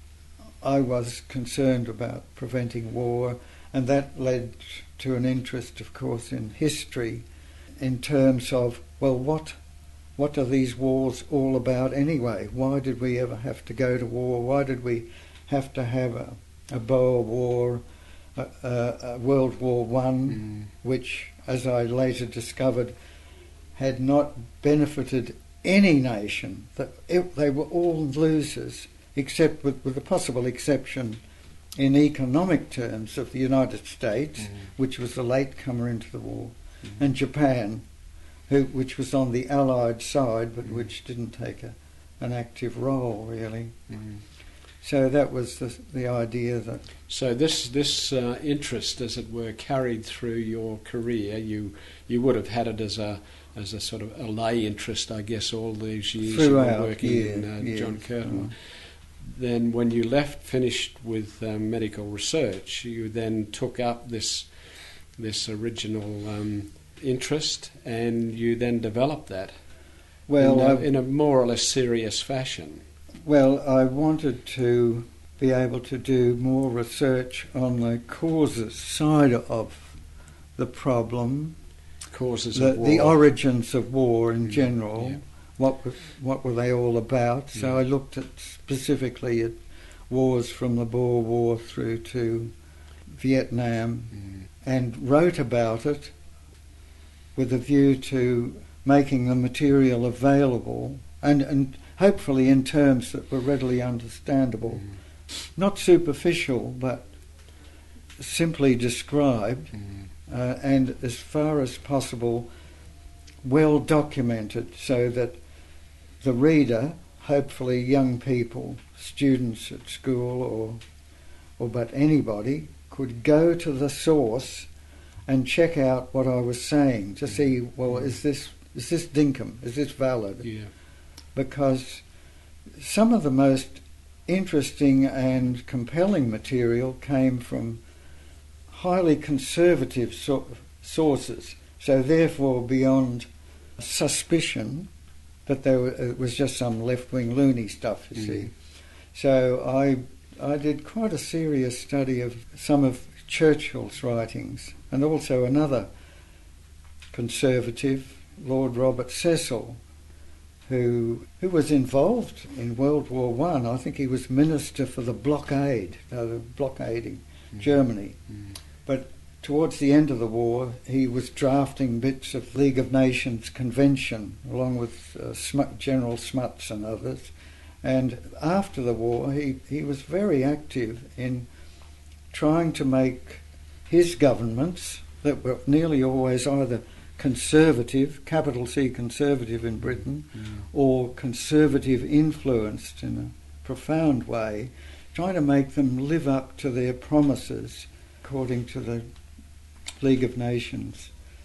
was concerned about preventing war, and that led to an interest, of course, in history, in terms of, well, what are these wars all about anyway? Why did we ever have to go to war? Why did we have to have a Boer War, a World War One, which, as I later discovered, had not benefited any nation? They were all losers, except with the possible exception in economic terms of the United States, which was a latecomer into the war, and Japan, which was on the Allied side, but which didn't take an active role, really. So that was the idea that... So this interest, as it were, carried through your career. You would have had it as a sort of a lay interest, I guess, all these years throughout, you were working in John Curtin. Then when you finished with medical research, you then took up this original interest, and you then developed that in a more or less serious fashion. Well, I wanted to be able to do more research on the causes side of the problem, causes of war, the origins of war in general. What were they all about? So I looked specifically at wars from the Boer War through to Vietnam, and wrote about it with a view to making the material available and hopefully in terms that were readily understandable, not superficial, but simply described, and as far as possible well documented, so that the reader, hopefully young people, students at school or but anybody, could go to the source and check out what I was saying to see, well, is this dinkum? Is this valid? Yeah. Because some of the most interesting and compelling material came from highly conservative sources, so therefore beyond suspicion that it was just some left-wing loony stuff, you see. So I did quite a serious study of some of Churchill's writings, and also another conservative, Lord Robert Cecil, who was involved in World War One. I think he was minister for the blockading Germany. But towards the end of the war, he was drafting bits of League of Nations Convention, along with General Smuts and others. And after the war, he was very active in trying to make his governments, that were nearly always either conservative, capital C conservative in Britain, or conservative influenced in a profound way, trying to make them live up to their promises according to the League of Nations.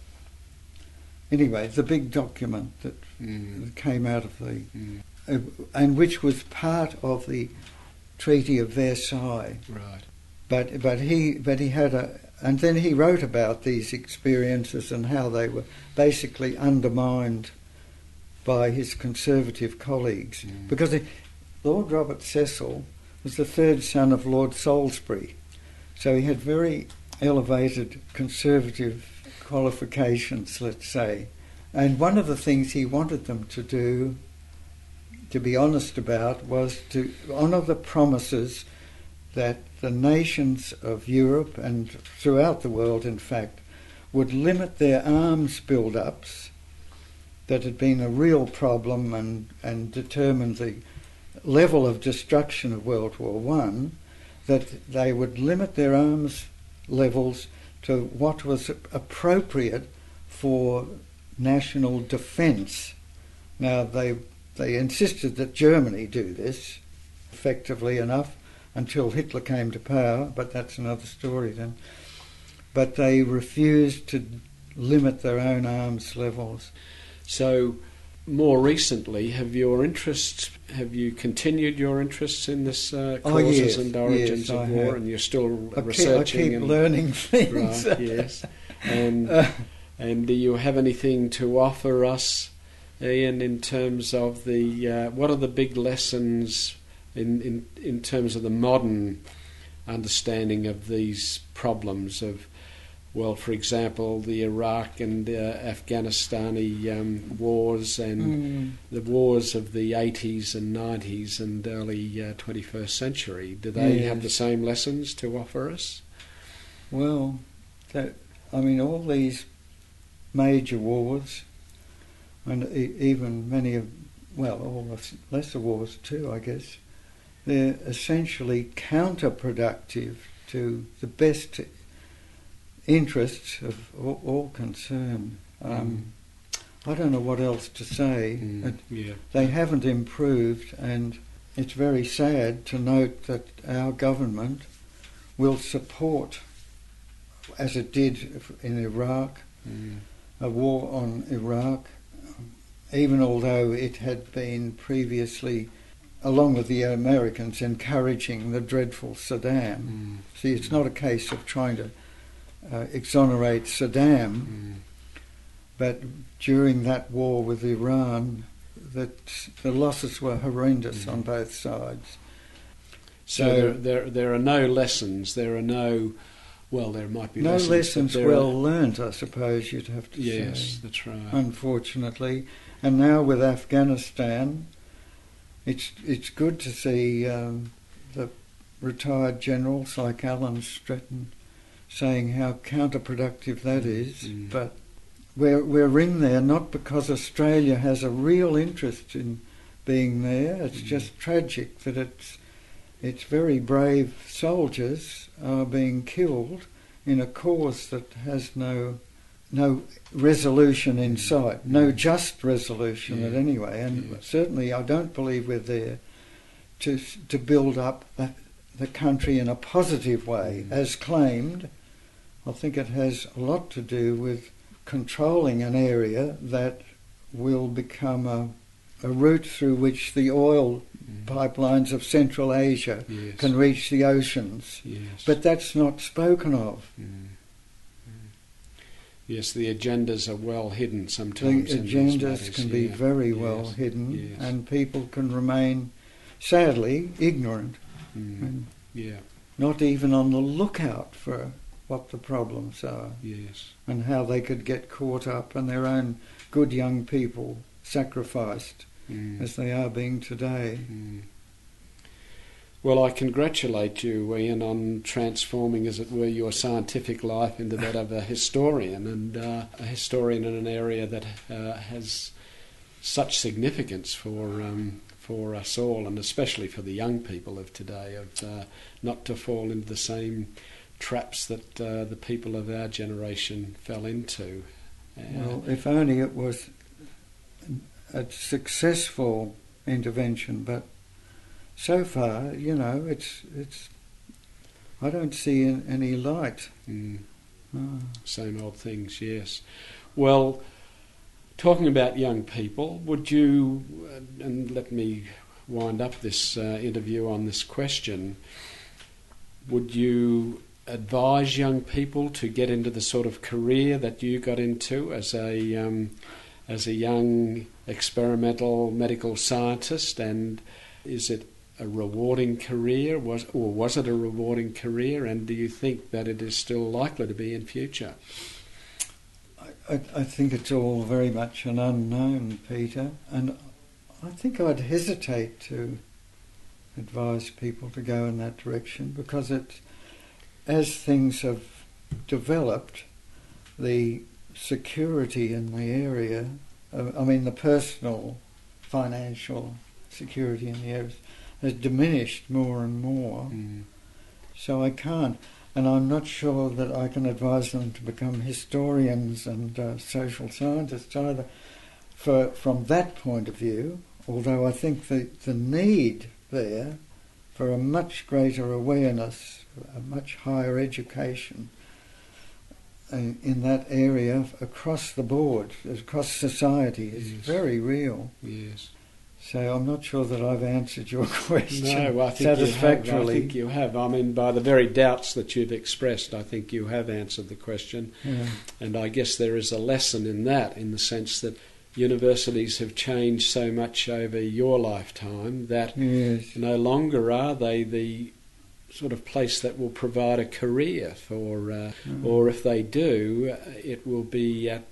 Anyway, the big document that came out of the... and which was part of the Treaty of Versailles. Right. But he had and then he wrote about these experiences and how they were basically undermined by his conservative colleagues. Because Lord Robert Cecil was the third son of Lord Salisbury, so he had very elevated conservative qualifications, let's say. And one of the things he wanted them to do, to be honest about, was to honour the promises that the nations of Europe and throughout the world, in fact, would limit their arms build-ups that had been a real problem and determined the level of destruction of World War One, that they would limit their arms levels to what was appropriate for national defence. Now, they insisted that Germany do this, effectively enough, until Hitler came to power, but that's another story then. But they refused to limit their own arms levels. So more recently, have you continued your interests in this causes yes, and origins yes, of I war, have. and you're still I researching keep and learning things. right, yes. And do you have anything to offer us, Ian, in terms of the what are the big lessons in terms of the modern understanding of these problems of, well, for example, the Iraq and Afghanistani wars and the wars of the 80s and 90s and early 21st century? Do they have the same lessons to offer us? Well, all these major wars, and even many of, all the lesser wars too, I guess, they're essentially counterproductive to the best interests of all concerned. I don't know what else to say. They haven't improved, and it's very sad to note that our government will support, as it did in Iraq, a war on Iraq, even although it had been previously, along with the Americans, encouraging the dreadful Saddam. See, it's not a case of trying to exonerate Saddam, but during that war with Iran, that the losses were horrendous on both sides. So there are no lessons. There are no. Well, there might be no lessons well learnt, I suppose you'd have to say. Yes, that's right. Unfortunately, and now with Afghanistan, it's good to see the retired generals like Alan Stratton saying how counterproductive that is. But we're in there not because Australia has a real interest in being there. It's just tragic that it's very brave soldiers are being killed in a cause that has no resolution in sight, no just resolution at any way. And certainly I don't believe we're there to build up the country in a positive way, as claimed. I think it has a lot to do with controlling an area that will become a route through which the oil pipelines of Central Asia can reach the oceans. But that's not spoken of. Yes, the agendas are well hidden sometimes. The agendas can be very well hidden, and people can remain, sadly, ignorant. And not even on the lookout for what the problems are. And how they could get caught up and their own good young people sacrificed as they are being today. Well, I congratulate you, Ian, on transforming, as it were, your scientific life into that of a historian, and a historian in an area that has such significance for us all, and especially for the young people of today, of not to fall into the same traps that the people of our generation fell into. Well, if only it was a successful intervention, but so far, it's I don't see any light. Same old things, yes. Well, talking about young people, would you, and let me wind up this interview on this question, would you advise young people to get into the sort of career that you got into as a young experimental medical scientist? And is it a rewarding career? Was it a rewarding career? And do you think that it is still likely to be in future? I think it's all very much an unknown, Peter, and I think I'd hesitate to advise people to go in that direction, because as things have developed, the security in the area, the personal financial security in the area has diminished more and more. So I can't, and I'm not sure that I can advise them to become historians and social scientists either from that point of view, although I think the need there for a much greater awareness, a much higher education in that area across the board, across society, is very real. Yes. So I'm not sure that I've answered your question No, I think satisfactorily. I think you have. I mean, by the very doubts that you've expressed, I think you have answered the question. Yeah. And I guess there is a lesson in that, in the sense that universities have changed so much over your lifetime that Yes. no longer are they the sort of place that will provide a career for, or if they do, it will be at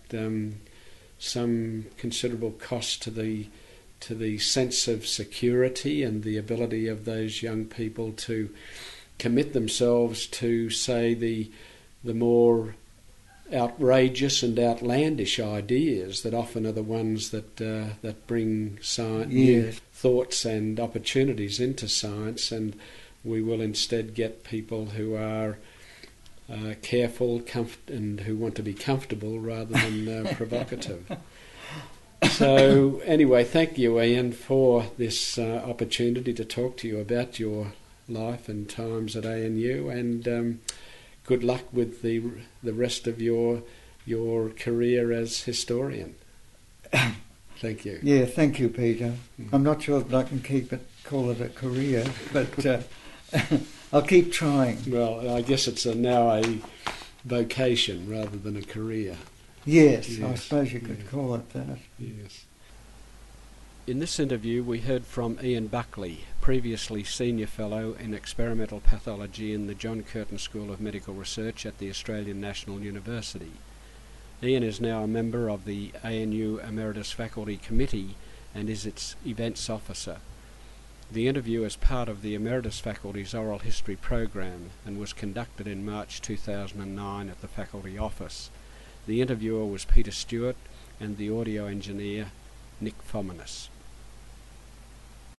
some considerable cost to the sense of security and the ability of those young people to commit themselves to, say, the more outrageous and outlandish ideas that often are the ones that bring science, new thoughts and opportunities into science, and we will instead get people who are careful and who want to be comfortable rather than provocative. So anyway, thank you, Ian, for this opportunity to talk to you about your life and times at ANU, and good luck with the rest of your career as historian. Thank you. Yeah, thank you, Peter. I'm not sure that I can call it a career, but I'll keep trying. Well, I guess it's now a vocation rather than a career. Yes, I suppose you could call it that. Yes. In this interview we heard from Ian Buckley, previously Senior Fellow in Experimental Pathology in the John Curtin School of Medical Research at the Australian National University. Ian is now a member of the ANU Emeritus Faculty Committee and is its Events Officer. The interview is part of the Emeritus Faculty's Oral History program and was conducted in March 2009 at the Faculty Office. The interviewer was Peter Stewart and the audio engineer Nick Fominus.